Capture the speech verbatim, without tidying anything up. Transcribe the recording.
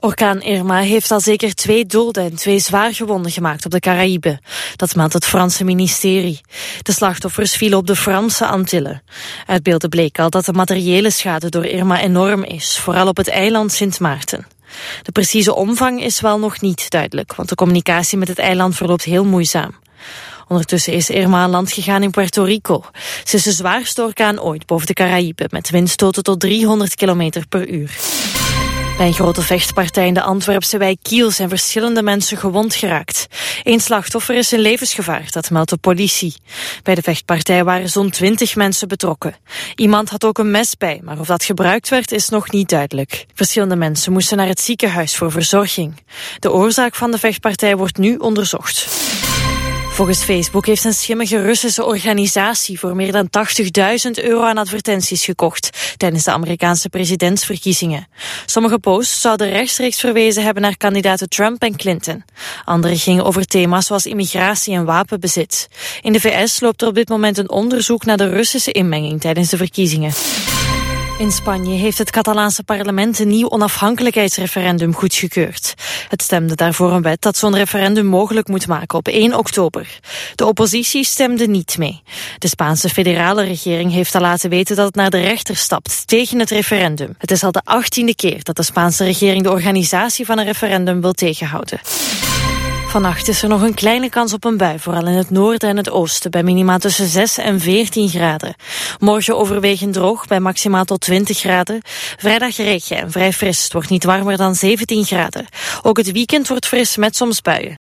Orkaan Irma heeft al zeker twee doden en twee zwaargewonden gemaakt op de Caraïben. Dat meldt het Franse ministerie. De slachtoffers vielen op de Franse Antillen. Uit beelden bleek al dat de materiële schade door Irma enorm is, vooral op het eiland Sint Maarten. De precieze omvang is wel nog niet duidelijk, want de communicatie met het eiland verloopt heel moeizaam. Ondertussen is Irma aan land gegaan in Puerto Rico. Ze is de zwaarste orkaan ooit boven de Caraïben, met windstoten tot driehonderd kilometer per uur. Bij een grote vechtpartij in de Antwerpse wijk Kiel zijn verschillende mensen gewond geraakt. Eén slachtoffer is in levensgevaar, dat meldt de politie. Bij de vechtpartij waren zo'n twintig mensen betrokken. Iemand had ook een mes bij, maar of dat gebruikt werd is nog niet duidelijk. Verschillende mensen moesten naar het ziekenhuis voor verzorging. De oorzaak van de vechtpartij wordt nu onderzocht. Volgens Facebook heeft een schimmige Russische organisatie voor meer dan tachtigduizend euro aan advertenties gekocht tijdens de Amerikaanse presidentsverkiezingen. Sommige posts zouden rechtstreeks verwezen hebben naar kandidaten Trump en Clinton. Andere gingen over thema's zoals immigratie en wapenbezit. In de V S loopt er op dit moment een onderzoek naar de Russische inmenging tijdens de verkiezingen. In Spanje heeft het Catalaanse parlement een nieuw onafhankelijkheidsreferendum goedgekeurd. Het stemde daarvoor een wet dat zo'n referendum mogelijk moet maken op één oktober. De oppositie stemde niet mee. De Spaanse federale regering heeft al laten weten dat het naar de rechter stapt tegen het referendum. Het is al de achttiende keer dat de Spaanse regering de organisatie van een referendum wil tegenhouden. Vannacht is er nog een kleine kans op een bui, vooral in het noorden en het oosten, bij minima tussen zes en veertien graden. Morgen overwegend droog, bij maximaal tot twintig graden. Vrijdag regen en vrij fris, het wordt niet warmer dan zeventien graden. Ook het weekend wordt fris met soms buien.